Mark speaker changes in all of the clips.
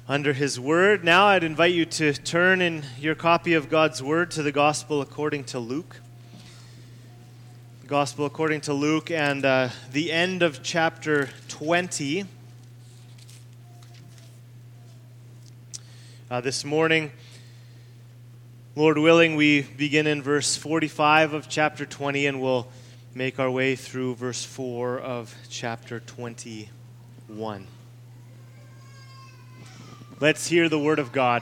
Speaker 1: under His Word. Now I'd invite you to turn in your copy of God's Word to the Gospel according to Luke. The Gospel according to Luke and the end of chapter 20. This morning, Lord willing, we begin in verse 45 of chapter 20 and we'll make our way through verse 4 of chapter 21. Let's hear the word of God.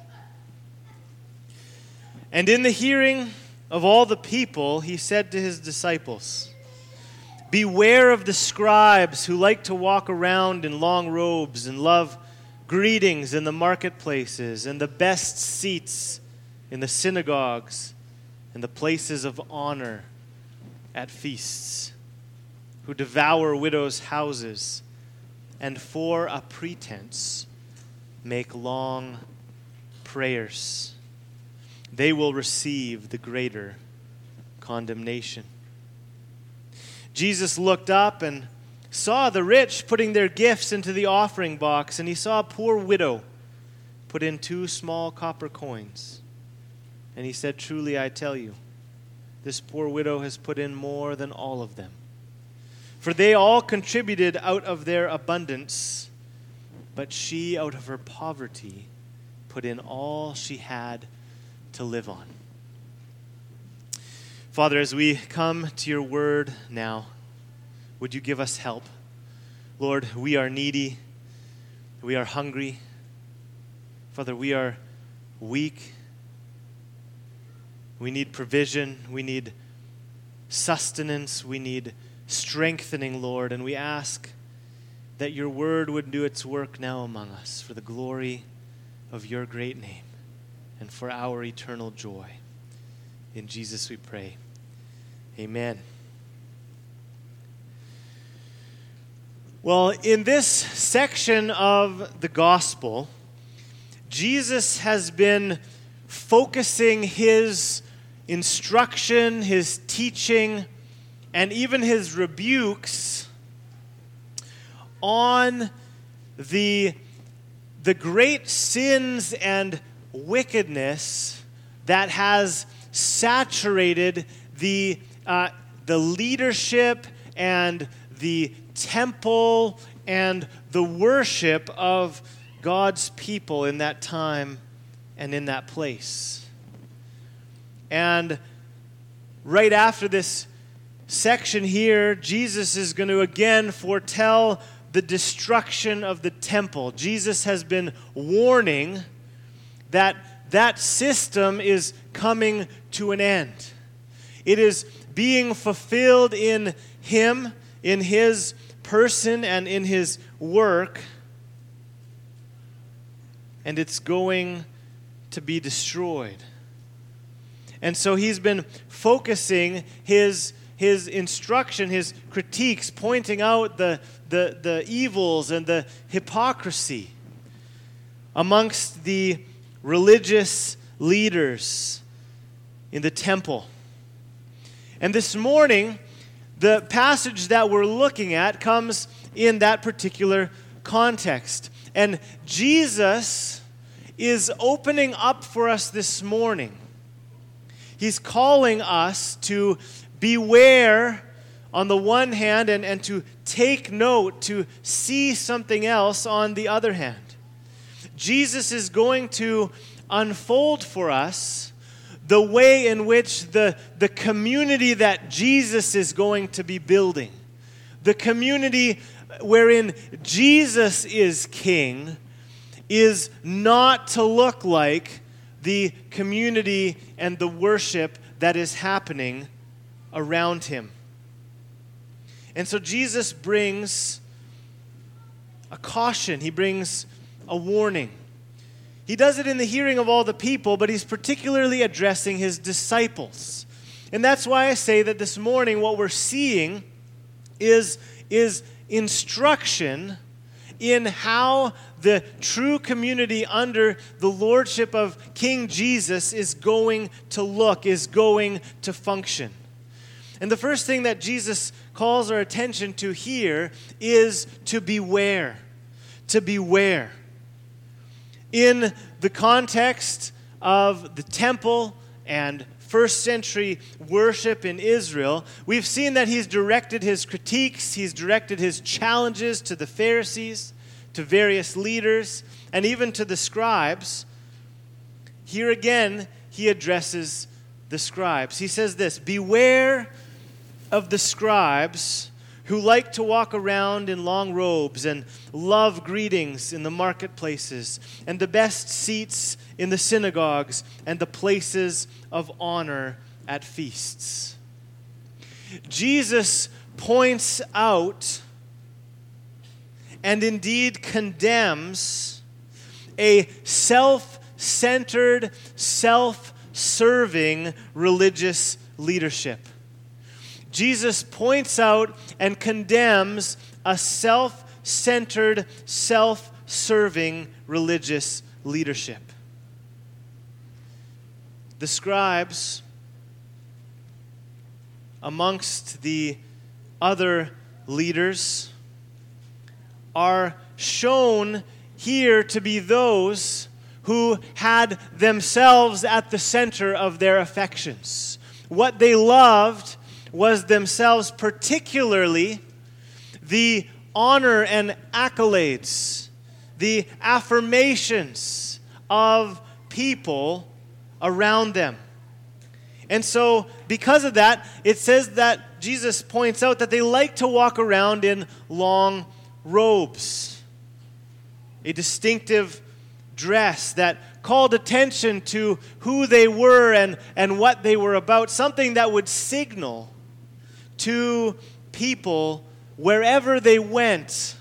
Speaker 1: And in the hearing of all the people, he said to his disciples, "Beware of the scribes who like to walk around in long robes and love greetings in the marketplaces and the best seats in the synagogues and the places of honor at feasts, who devour widows' houses and for a pretense make long prayers. They will receive the greater condemnation." Jesus looked up and saw the rich putting their gifts into the offering box, and he saw a poor widow put in 2 small copper coins. And he said, "Truly I tell you, this poor widow has put in more than all of them. For they all contributed out of their abundance, but she, out of her poverty, put in all she had to live on." Father, as we come to your word now, would you give us help? Lord, we are needy. We are hungry. Father, we are weak. We need provision. We need sustenance. We need strengthening, Lord. And we ask that your word would do its work now among us for the glory of your great name and for our eternal joy. In Jesus we pray. Amen. Well, in this section of the gospel, Jesus has been focusing his instruction, his teaching, and even his rebukes on the great sins and wickedness that has saturated the leadership and the temple and the worship of God's people in that time and in that place. And right after this section here, Jesus is going to again foretell the destruction of the temple. Jesus has been warning that that system is coming to an end. It is being fulfilled in him, in his person, and in his work, and it's going to be destroyed. And so he's been focusing his instruction, his critiques, pointing out the evils and the hypocrisy amongst the religious leaders in the temple. And this morning, the passage that we're looking at comes in that particular context. And Jesus is opening up for us this morning. He's calling us to beware on the one hand and to take note, to see something else on the other hand. Jesus is going to unfold for us the way in which the community that Jesus is going to be building, the community wherein Jesus is king, is not to look like the community and the worship that is happening around him. And so Jesus brings a caution. He brings a warning. He does it in the hearing of all the people, but he's particularly addressing his disciples. And that's why I say that this morning what we're seeing is instruction in how the true community under the lordship of King Jesus is going to look, is going to function. And the first thing that Jesus calls our attention to here is to beware. To beware. In the context of the temple and first century worship in Israel, we've seen that he's directed his critiques, he's directed his challenges to the Pharisees, to various leaders, and even to the scribes. Here again, he addresses the scribes. He says this, "Beware of the scribes who like to walk around in long robes and love greetings in the marketplaces and the best seats in the synagogues and the places of honor at feasts." Jesus points out and indeed condemns a self-centered, self-serving religious leadership. Jesus points out and condemns a self-centered, self-serving religious leadership. The scribes, amongst the other leaders, are shown here to be those who had themselves at the center of their affections. What they loved was themselves, particularly the honor and accolades, the affirmations of people around them. And so, because of that, it says that Jesus points out that they like to walk around in long robes, a distinctive dress that called attention to who they were and what they were about, something that would signal to people wherever they went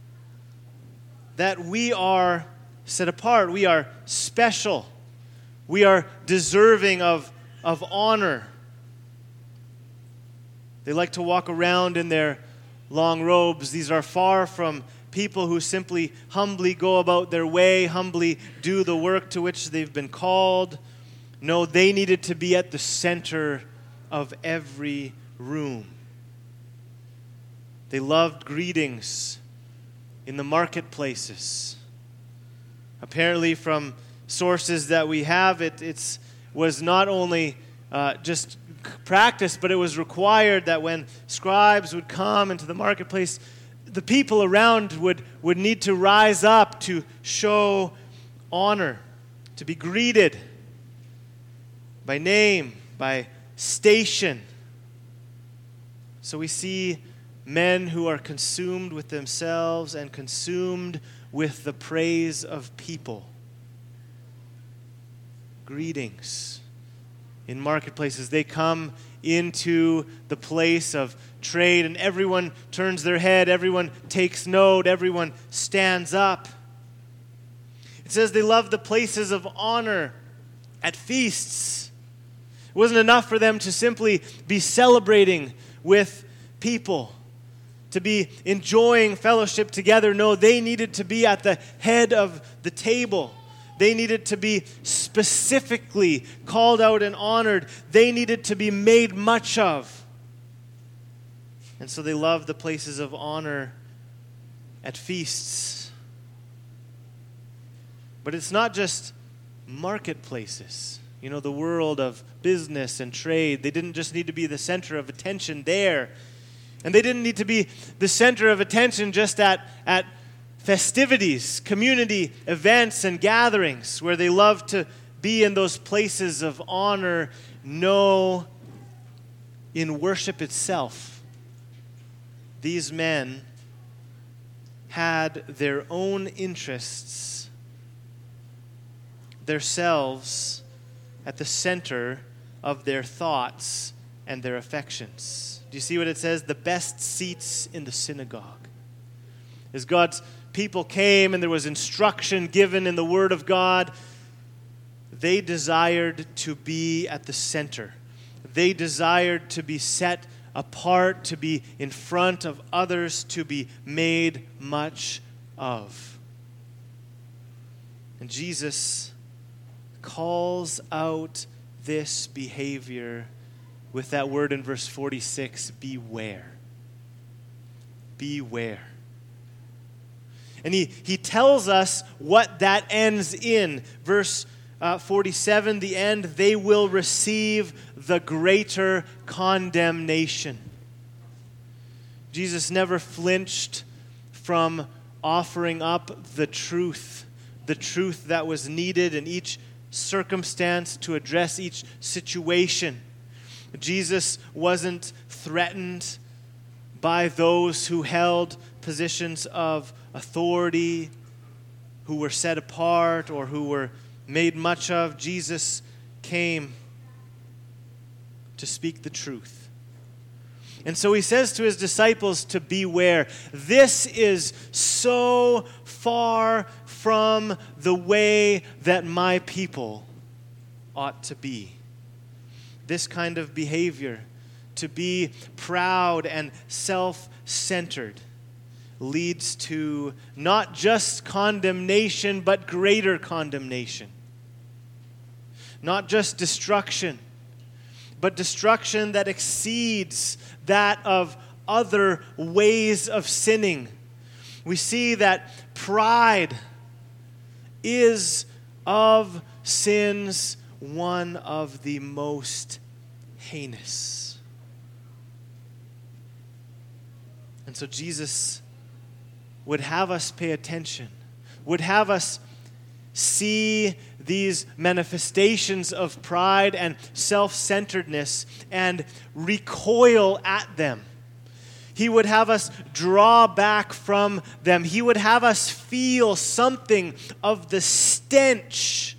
Speaker 1: that we are set apart, we are special, we are deserving of honor. They like to walk around in their long robes. These are far from people who simply humbly go about their way, humbly do the work to which they've been called. No, they needed to be at the center of every room. They loved greetings in the marketplaces. Apparently, from sources that we have, it was not only just practice, but it was required that when scribes would come into the marketplace, the people around would need to rise up to show honor, to be greeted by name, by station. So we see men who are consumed with themselves and consumed with the praise of people. Greetings in marketplaces. They come into the place of trade and everyone turns their head, everyone takes note, everyone stands up. It says they love the places of honor at feasts. It wasn't enough for them to simply be celebrating with people, to be enjoying fellowship together. No, they needed to be at the head of the table. They needed to be specifically called out and honored. They needed to be made much of. And so they loved the places of honor at feasts. But it's not just marketplaces. You know, the world of business and trade. They didn't just need to be the center of attention there. And they didn't need to be the center of attention just at festivities, community events and gatherings where they love to be in those places of honor. No, in worship itself, these men had their own interests, themselves at the center of their thoughts and their affections. Do you see what it says? The best seats in the synagogue. As God's people came and there was instruction given in the Word of God, they desired to be at the center. They desired to be set apart, to be in front of others, to be made much of. And Jesus calls out this behavior with that word in verse 46, beware. Beware. And he tells us what that ends in. Verse 47, the end, they will receive the greater condemnation. Jesus never flinched from offering up the truth that was needed in each circumstance to address each situation. Jesus wasn't threatened by those who held positions of authority, who were set apart or who were made much of. Jesus came to speak the truth. And so he says to his disciples to beware. This is so far from the way that my people ought to be. This kind of behavior, to be proud and self-centered, leads to not just condemnation, but greater condemnation. Not just destruction, but destruction that exceeds that of other ways of sinning. We see that pride is of sins one of the most heinous. And so Jesus would have us pay attention, would have us see these manifestations of pride and self-centeredness and recoil at them. He would have us draw back from them. He would have us feel something of the stench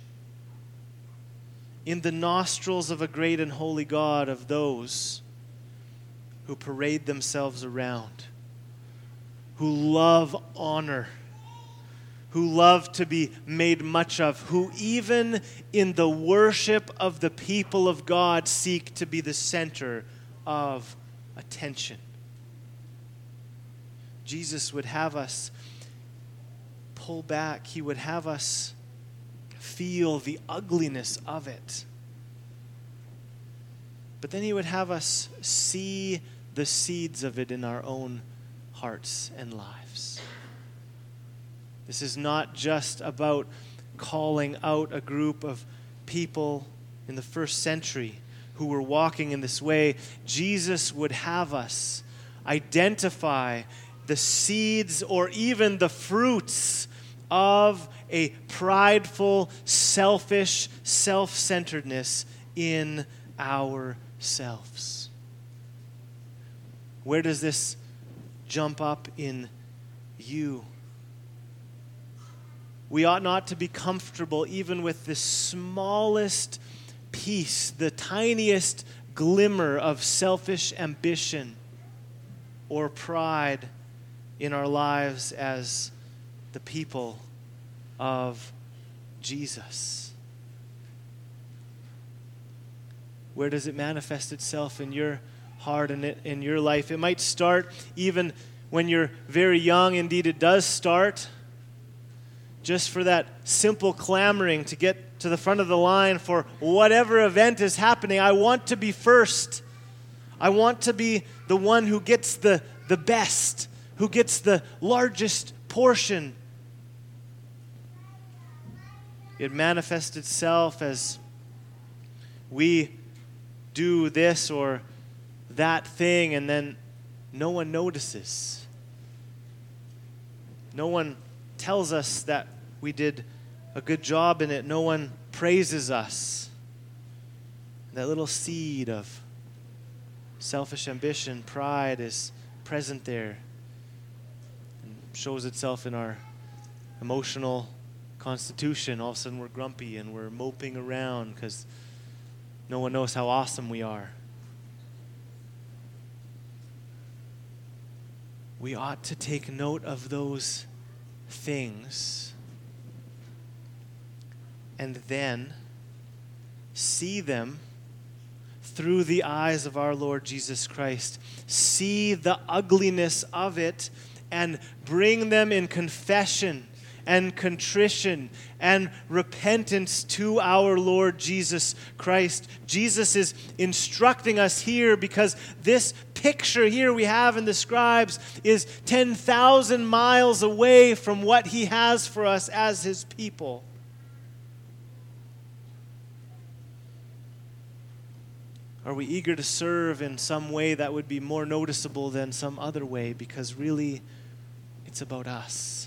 Speaker 1: in the nostrils of a great and holy God of those who parade themselves around, who love honor, who love to be made much of, who even in the worship of the people of God seek to be the center of attention. Jesus would have us pull back. He would have us feel the ugliness of it. But then he would have us see the seeds of it in our own hearts and lives. This is not just about calling out a group of people in the first century who were walking in this way. Jesus would have us identify the seeds or even the fruits of a prideful, selfish, self-centeredness in ourselves. Where does this jump up in you? We ought not to be comfortable even with the smallest piece, the tiniest glimmer of selfish ambition or pride in our lives as the people of Jesus. Where does it manifest itself in your heart and in your life? It might start even when you're very young. Indeed, it does start just for that simple clamoring to get to the front of the line for whatever event is happening. I want to be first. I want to be the one who gets the best, who gets the largest portion. It manifests itself as we do this or that thing, and then no one notices. No one tells us that we did a good job in it. No one praises us. That little seed of selfish ambition, pride is present there and shows itself in our emotional constitution. All of a sudden we're grumpy and we're moping around because no one knows how awesome we are. We ought to take note of those things and then see them through the eyes of our Lord Jesus Christ. See the ugliness of it and bring them in confession and contrition and repentance to our Lord Jesus Christ. Jesus is instructing us here because this picture here we have in the scribes is 10,000 miles away from what he has for us as his people. Are we eager to serve in some way that would be more noticeable than some other way? Because really, it's about us.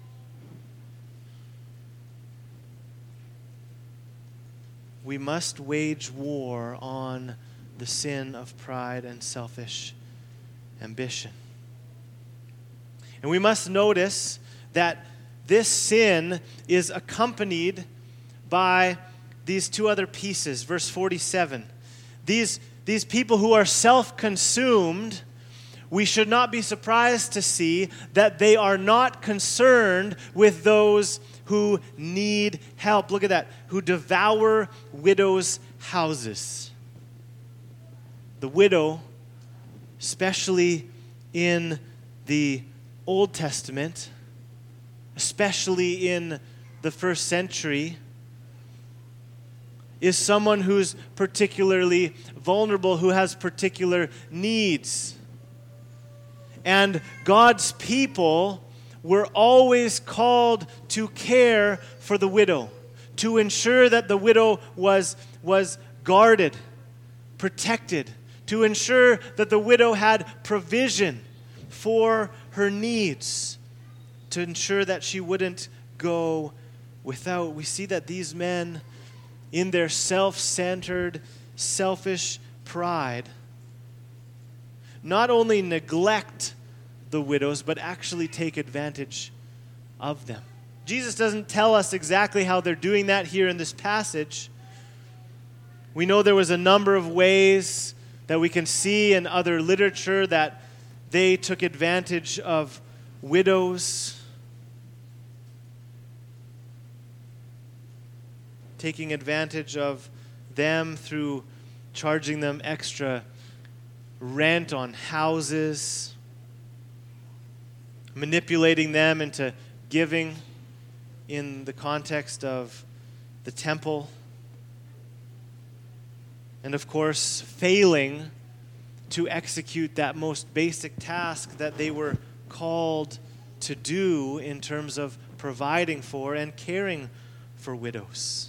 Speaker 1: We must wage war on the sin of pride and selfish ambition. And we must notice that this sin is accompanied by these two other pieces. Verse 47. These people who are self-consumed, we should not be surprised to see that they are not concerned with those who need help. Look at that. Who devour widows' houses. The widow, especially in the Old Testament, especially in the first century, is someone who's particularly vulnerable, who has particular needs. And God's people were always called to care for the widow, to ensure that the widow was guarded, protected, to ensure that the widow had provision for her needs, to ensure that she wouldn't go without. We see that these men, in their self-centered, selfish pride, not only neglect the widows, but actually take advantage of them. Jesus doesn't tell us exactly how they're doing that here in this passage. We know there was a number of ways that we can see in other literature that they took advantage of widows, taking advantage of them through charging them extra rent on houses, manipulating them into giving in the context of the temple, and of course, failing to execute that most basic task that they were called to do in terms of providing for and caring for widows.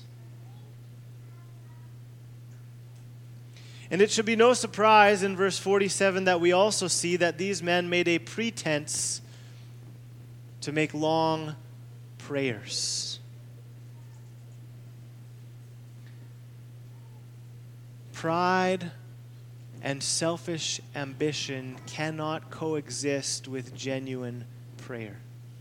Speaker 1: And it should be no surprise in verse 47 that we also see that these men made a pretense to make long prayers. Pride and selfish ambition cannot coexist with genuine prayer.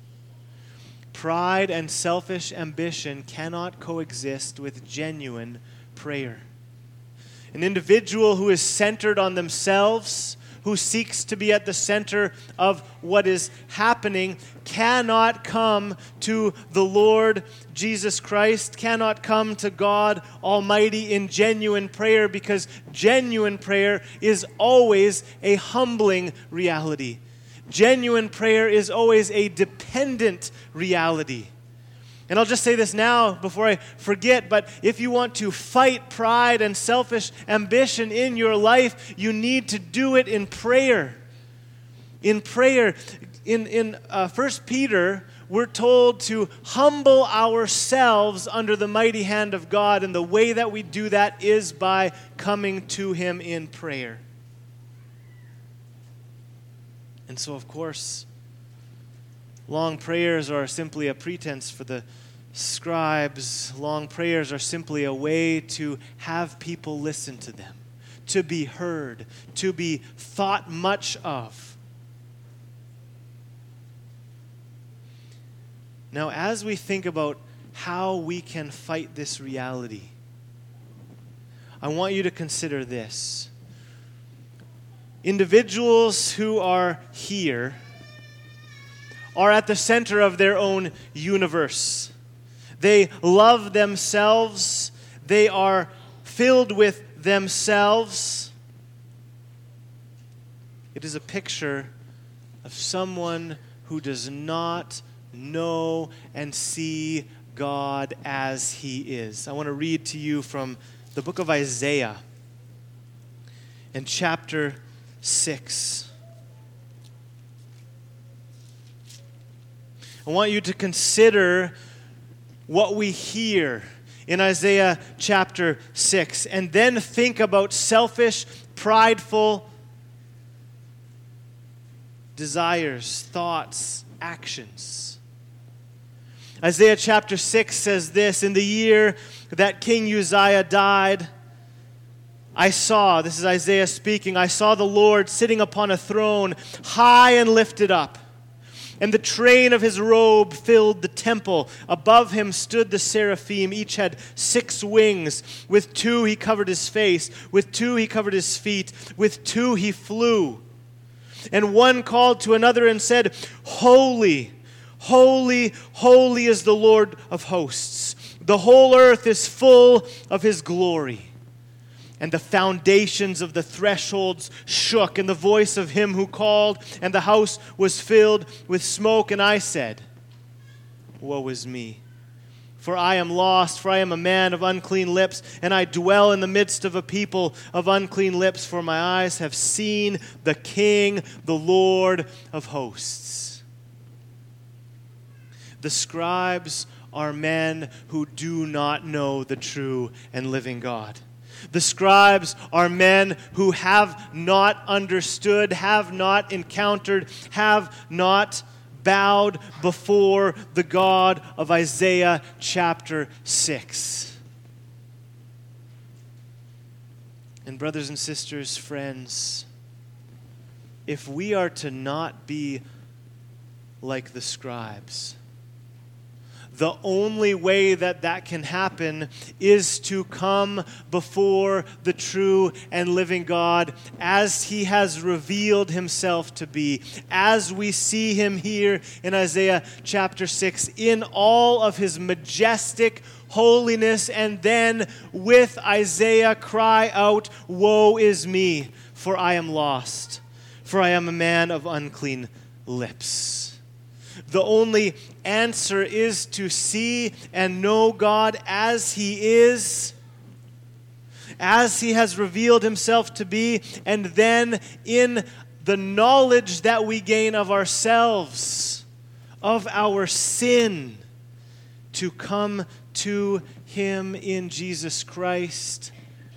Speaker 1: Pride and selfish ambition cannot coexist with genuine prayer. An individual who is centered on themselves, who seeks to be at the center of what is happening, cannot come to the Lord Jesus Christ, cannot come to God Almighty in genuine prayer, because genuine prayer is always a humbling reality. Genuine prayer is always a dependent reality. And I'll just say this now before I forget, but if you want to fight pride and selfish ambition in your life, you need to do it in prayer. In prayer. In 1 Peter, we're told to humble ourselves under the mighty hand of God, and the way that we do that is by coming to Him in prayer. And so, of course, long prayers are simply a pretense for the scribes. Long prayers are simply a way to have people listen to them, to be heard, to be thought much of. Now, as we think about how we can fight this reality, I want you to consider this. Individuals who are here are at the center of their own universe. They love themselves. They are filled with themselves. It is a picture of someone who does not know and see God as He is. I want to read to you from the book of Isaiah in chapter 6. I want you to consider what we hear in Isaiah chapter 6, and then think about selfish, prideful desires, thoughts, actions. Isaiah chapter 6 says this: in the year that King Uzziah died, I saw, this is Isaiah speaking, I saw the Lord sitting upon a throne, high and lifted up, and the train of his robe filled the temple. Above him stood the seraphim. Each had 6 wings. With 2 he covered his face. With 2 he covered his feet. With 2 he flew. And one called to another and said, Holy, holy, holy is the Lord of hosts. The whole earth is full of his glory. And the foundations of the thresholds shook in the voice of him who called, and the house was filled with smoke. And I said, Woe is me, for I am lost, for I am a man of unclean lips, and I dwell in the midst of a people of unclean lips, for my eyes have seen the King, the Lord of hosts. The scribes are men who do not know the true and living God. The scribes are men who have not understood, have not encountered, have not bowed before the God of Isaiah chapter 6. And brothers and sisters, friends, if we are to not be like the scribes, the only way that that can happen is to come before the true and living God as He has revealed Himself to be, as we see Him here in Isaiah chapter 6, in all of His majestic holiness, and then with Isaiah cry out, Woe is me, for I am lost, for I am a man of unclean lips. The only answer is to see and know God as He is, as He has revealed Himself to be, and then in the knowledge that we gain of ourselves, of our sin, to come to Him in Jesus Christ,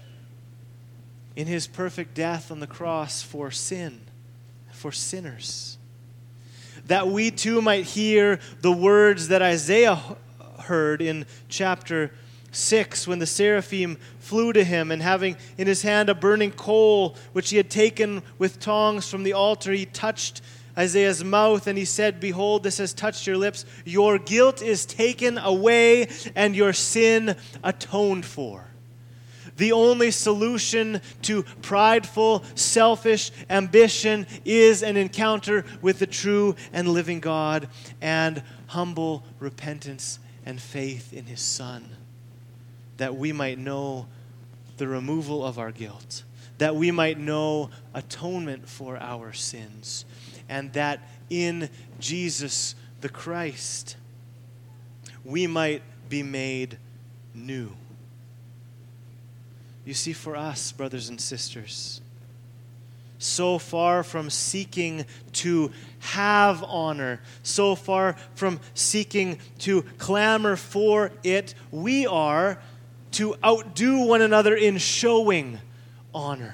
Speaker 1: in His perfect death on the cross for sin, for sinners. That we too might hear the words that Isaiah heard in chapter 6 when the seraphim flew to him, and having in his hand a burning coal which he had taken with tongs from the altar, he touched Isaiah's mouth, and he said, Behold, this has touched your lips. Your guilt is taken away and your sin atoned for. The only solution to prideful, selfish ambition is an encounter with the true and living God and humble repentance and faith in His Son, that we might know the removal of our guilt, that we might know atonement for our sins, and that in Jesus the Christ we might be made new. You see, for us, brothers and sisters, so far from seeking to have honor, so far from seeking to clamor for it, we are to outdo one another in showing honor.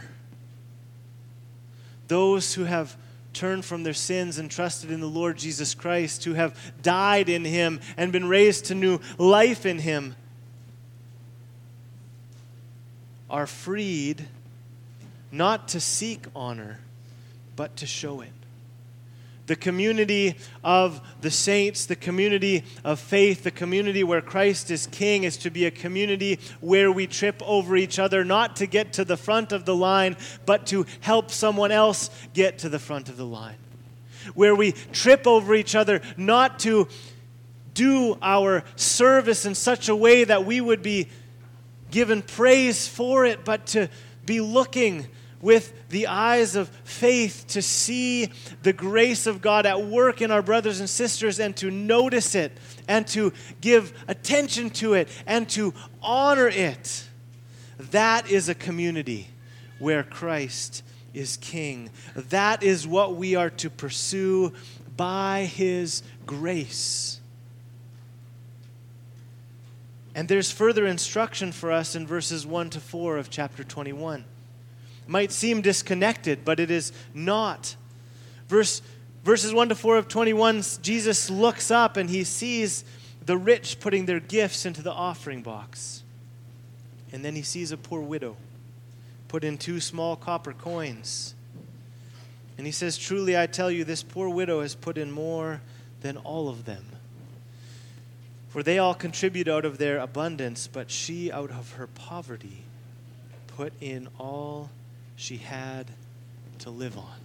Speaker 1: Those who have turned from their sins and trusted in the Lord Jesus Christ, who have died in Him and been raised to new life in Him, are freed not to seek honor, but to show it. The community of the saints, the community of faith, the community where Christ is King, is to be a community where we trip over each other, not to get to the front of the line, but to help someone else get to the front of the line. Where we trip over each other, not to do our service in such a way that we would be given praise for it, but to be looking with the eyes of faith to see the grace of God at work in our brothers and sisters and to notice it and to give attention to it and to honor it. That is a community where Christ is King. That is what we are to pursue by His grace. And there's further instruction for us in verses 1 to 4 of chapter 21. It might seem disconnected, but it is not. Verses 1 to 4 of 21, Jesus looks up and He sees the rich putting their gifts into the offering box. And then He sees a poor widow put in 2 small copper coins. And He says, "Truly I tell you, this poor widow has put in more than all of them. For they all contribute out of their abundance, but she out of her poverty put in all she had to live on."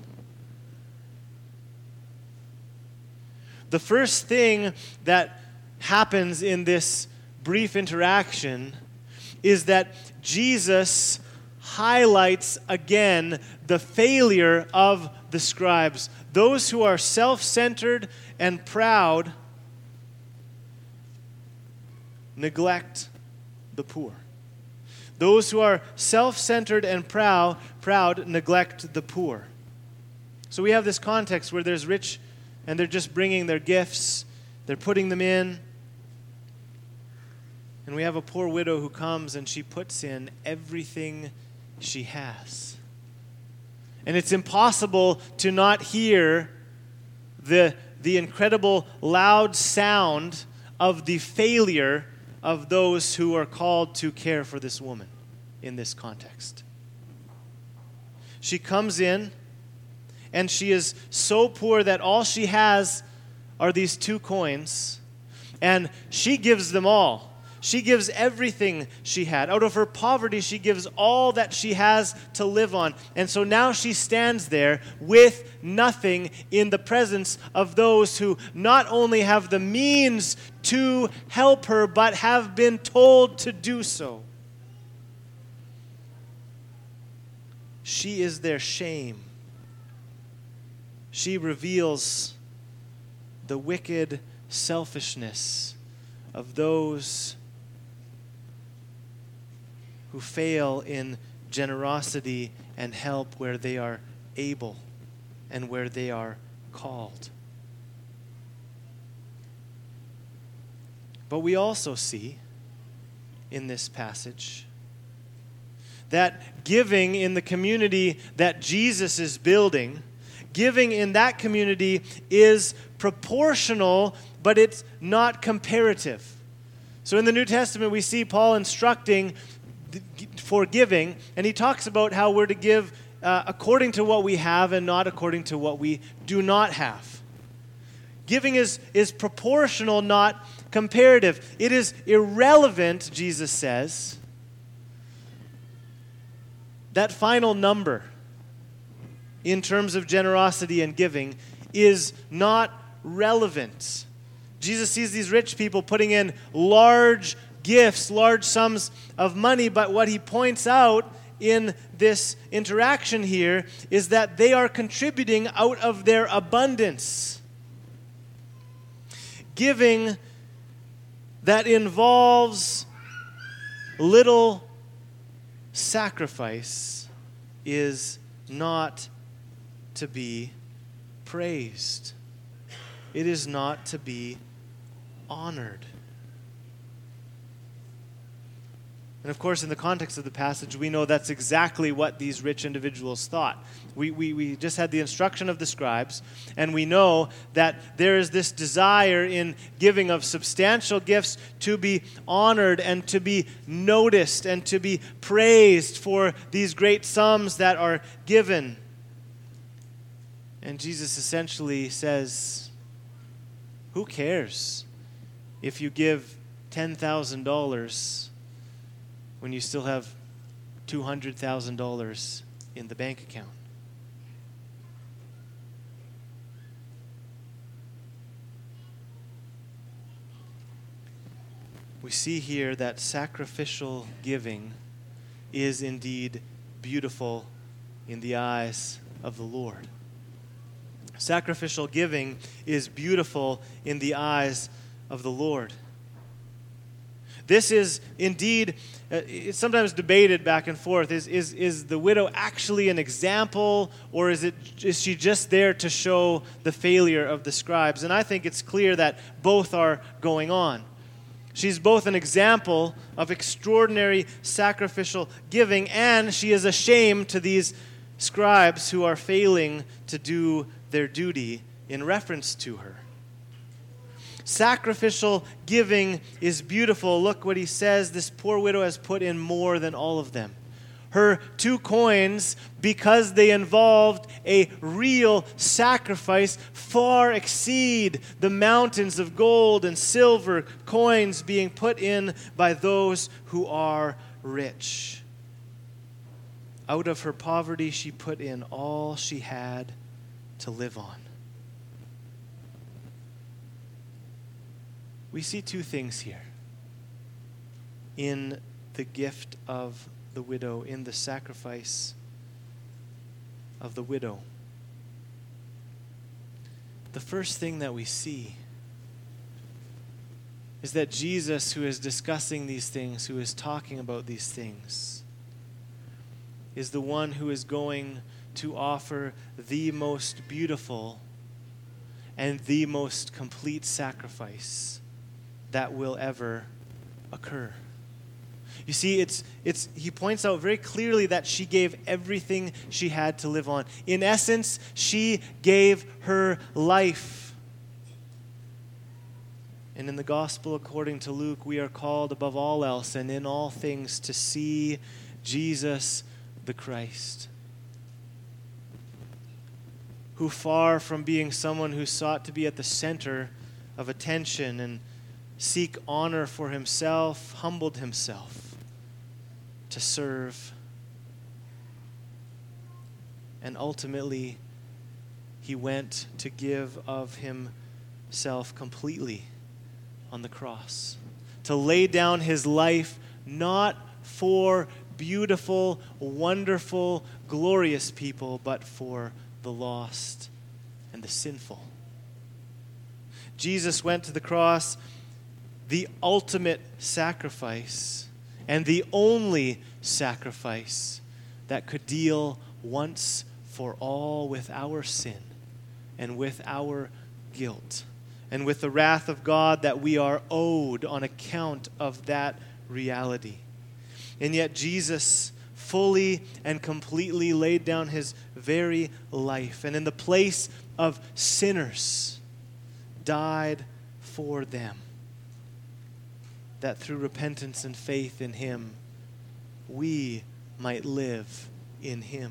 Speaker 1: The first thing that happens in this brief interaction is that Jesus highlights again the failure of the scribes. Those who are self-centered and proud neglect the poor. Those who are self-centered and proud neglect the poor. So we have this context where there's rich and they're just bringing their gifts, they're putting them in. And we have a poor widow who comes and she puts in everything she has. And it's impossible to not hear the incredible loud sound of the failure of those who are called to care for this woman in this context. She comes in and she is so poor that all she has are these 2 coins, and she gives them all. She gives everything she had. Out of her poverty, she gives all that she has to live on. And so now she stands there with nothing in the presence of those who not only have the means to help her, but have been told to do so. She is their shame. She reveals the wicked selfishness of those who fail in generosity and help where they are able and where they are called. But we also see in this passage that giving in the community that Jesus is building, giving in that community is proportional, but it's not comparative. So in the New Testament, we see Paul instructing for giving, and he talks about how we're to give according to what we have and not according to what we do not have. Giving is proportional, not comparative. It is irrelevant, Jesus says. That final number in terms of generosity and giving is not relevant. Jesus sees these rich people putting in large gifts, large sums of money, but what he points out in this interaction here is that they are contributing out of their abundance. Giving that involves little sacrifice is not to be praised. It is not to be honored. And of course, in the context of the passage, we know that's exactly what these rich individuals thought. We just had the instruction of the scribes, and we know that there is this desire in giving of substantial gifts to be honored and to be noticed and to be praised for these great sums that are given. And Jesus essentially says, who cares if you give $10,000 when you still have $200,000 in the bank account? We see here that sacrificial giving is indeed beautiful in the eyes of the Lord. Sacrificial giving is beautiful in the eyes of the Lord. This is indeed, it's sometimes debated back and forth. Is the widow actually an example, or is she just there to show the failure of the scribes? And I think it's clear that both are going on. She's both an example of extraordinary sacrificial giving, and she is a shame to these scribes who are failing to do their duty in reference to her. Sacrificial giving is beautiful. Look what he says. This poor widow has put in more than all of them. Her 2 coins, because they involved a real sacrifice, far exceed the mountains of gold and silver coins being put in by those who are rich. Out of her poverty, she put in all she had to live on. We see 2 things here in the gift of the widow, in the sacrifice of the widow. The first thing that we see is that Jesus, who is discussing these things, who is talking about these things, is the one who is going to offer the most beautiful and the most complete sacrifice that will ever occur. You see, he points out very clearly that she gave everything she had to live on. In essence, she gave her life. And in the gospel according to Luke, we are called above all else and in all things to see Jesus the Christ, who, far from being someone who sought to be at the center of attention and seek honor for himself, humbled himself to serve. And ultimately, he went to give of himself completely on the cross, to lay down his life not for beautiful, wonderful, glorious people, but for the lost and the sinful. Jesus went to the cross, the ultimate sacrifice and the only sacrifice that could deal once for all with our sin and with our guilt and with the wrath of God that we are owed on account of that reality. And yet Jesus fully and completely laid down his very life, and in the place of sinners died for them, that through repentance and faith in him, we might live in him.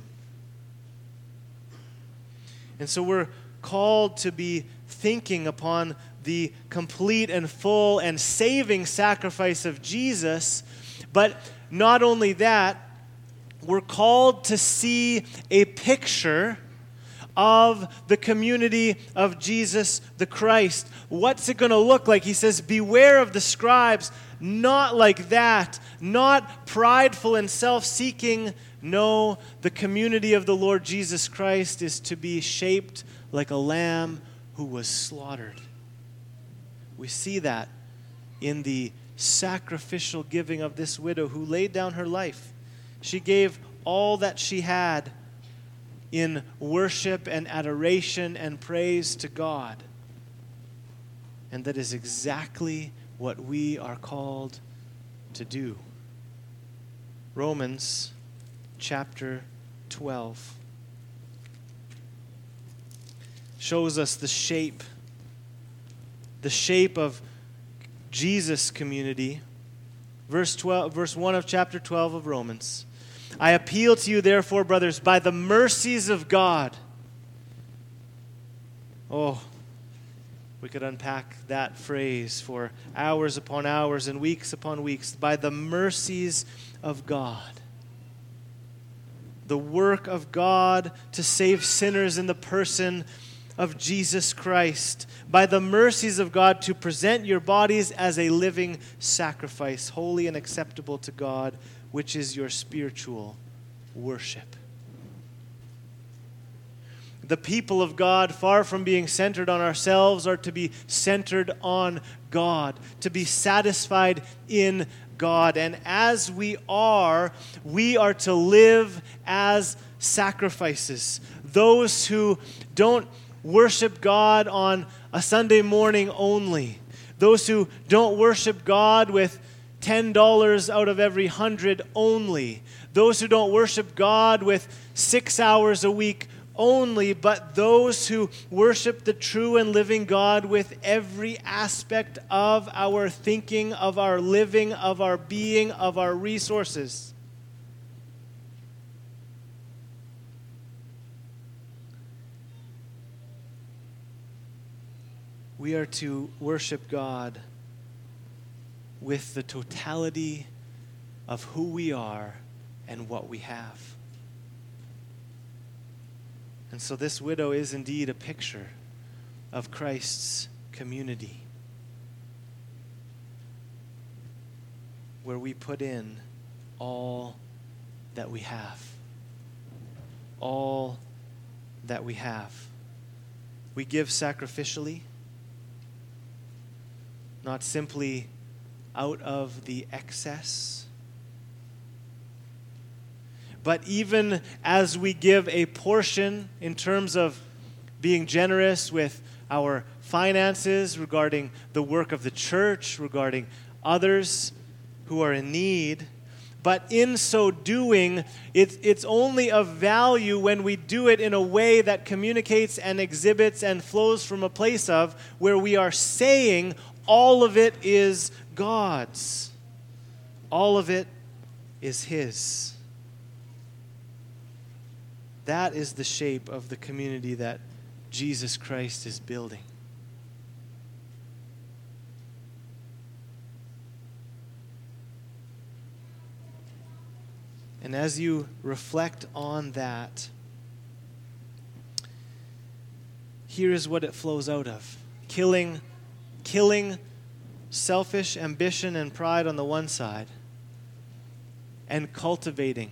Speaker 1: And so we're called to be thinking upon the complete and full and saving sacrifice of Jesus, but not only that, we're called to see a picture of the community of Jesus the Christ. What's it going to look like? He says, beware of the scribes. Not like that. Not prideful and self-seeking. No, the community of the Lord Jesus Christ is to be shaped like a lamb who was slaughtered. We see that in the sacrificial giving of this widow who laid down her life. She gave all that she had in worship and adoration and praise to God. And that is exactly what we are called to do. Romans chapter 12 shows us the shape of Jesus' community. Verse 1 of chapter 12 of Romans. I appeal to you, therefore, brothers, by the mercies of God. Oh, we could unpack that phrase for hours upon hours and weeks upon weeks. By the mercies of God. The work of God to save sinners in the person of Jesus Christ. By the mercies of God to present your bodies as a living sacrifice, holy and acceptable to God, which is your spiritual worship. the people of God, far from being centered on ourselves, are to be centered on God, to be satisfied in God. And as we are to live as sacrifices. Those who don't worship God on a Sunday morning only. Those who don't worship God with $10 out of every 100 only. Those who don't worship God with 6 hours a week only, but those who worship the true and living God with every aspect of our thinking, of our living, of our being, of our resources. We are to worship God with the totality of who we are and what we have. And so this widow is indeed a picture of Christ's community, where we put in all that we have. All that we have. We give sacrificially, not simply out of the excess, but even as we give a portion in terms of being generous with our finances regarding the work of the church, regarding others who are in need, but in so doing, it's only of value when we do it in a way that communicates and exhibits and flows from a place of where we are saying all of it is God's. All of it is His. That is the shape of the community that Jesus Christ is building. And as you reflect on that, here is what it flows out of. Killing selfish ambition and pride on the one side, and cultivating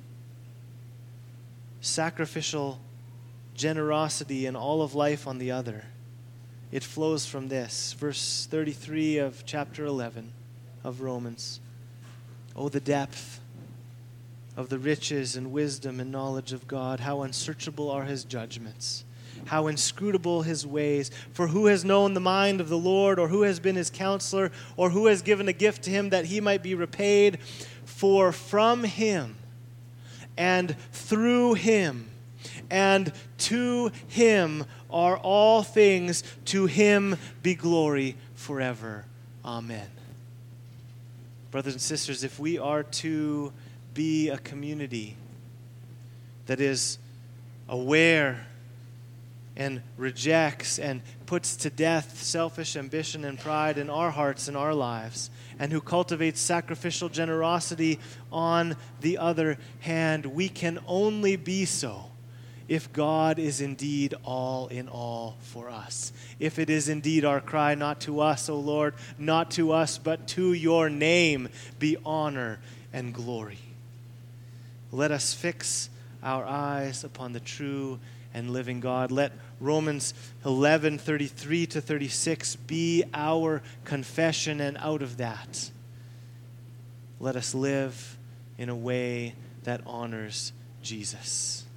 Speaker 1: sacrificial generosity in all of life on the other. It flows from this. Verse 33 of chapter 11 of Romans. Oh, the depth of the riches and wisdom and knowledge of God. How unsearchable are His judgments. How inscrutable His ways. For who has known the mind of the Lord, or who has been His counselor, or who has given a gift to Him that He might be repaid? For from Him and through Him and to Him are all things. To Him be glory forever. Amen. Brothers and sisters, if we are to be a community that is aware and rejects and puts to death selfish ambition and pride in our hearts and our lives, and who cultivates sacrificial generosity on the other hand, we can only be so if God is indeed all in all for us. If it is indeed our cry, not to us, O Lord, not to us, but to your name be honor and glory. Let us fix our eyes upon the true and living God. Let Romans 11:33-36 be our confession, and out of that, let us live in a way that honors Jesus.